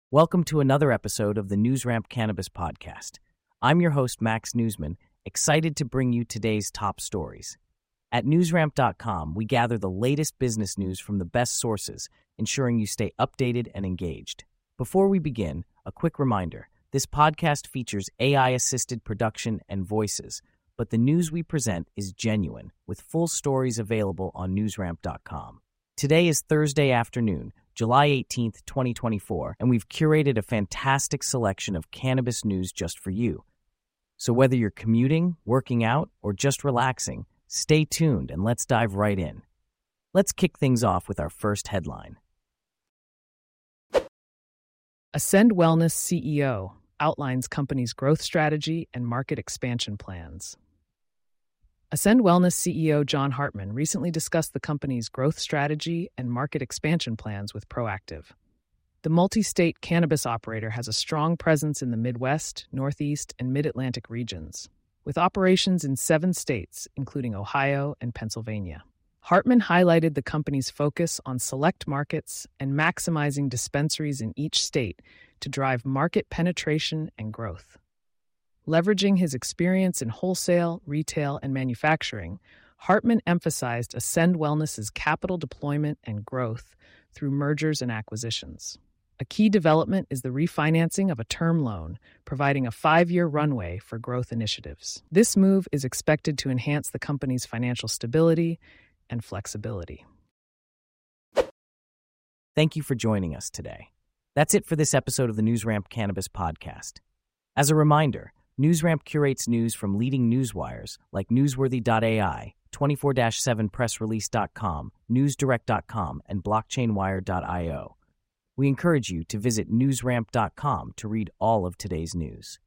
Welcome to another episode of the NewsRamp Cannabis Podcast. I'm your host, Max Newsman, excited to bring you today's top stories. At newsramp.com, we gather the latest business news from the best sources, ensuring you stay updated and engaged. Before we begin, a quick reminder, this podcast features AI-assisted production and voices, but the news we present is genuine, with full stories available on newsramp.com. Today is Thursday afternoon, July 18th, 2024, and we've curated a fantastic selection of cannabis news just for you. So whether you're commuting, working out, or just relaxing, stay tuned and let's dive right in. Let's kick things off with our first headline. Ascend Wellness CEO outlines company's growth strategy and market expansion plans. Ascend Wellness CEO John Hartman recently discussed the company's growth strategy and market expansion plans with Proactive. The multi-state cannabis operator has a strong presence in the Midwest, Northeast, and Mid-Atlantic regions, with operations in 7 states, including Ohio and Pennsylvania. Hartman highlighted the company's focus on select markets and maximizing dispensaries in each state to drive market penetration and growth. Leveraging his experience in wholesale, retail, and manufacturing, Hartman emphasized Ascend Wellness's capital deployment and growth through mergers and acquisitions. A key development is the refinancing of a term loan, providing a 5-year runway for growth initiatives. This move is expected to enhance the company's financial stability and flexibility. Thank you for joining us today. That's it for this episode of the NewsRamp Cannabis Podcast. As a reminder, NewsRamp curates news from leading newswires like Newsworthy.ai, 24/7pressrelease.com, NewsDirect.com, and BlockchainWire.io. We encourage you to visit newsramp.com to read all of today's news.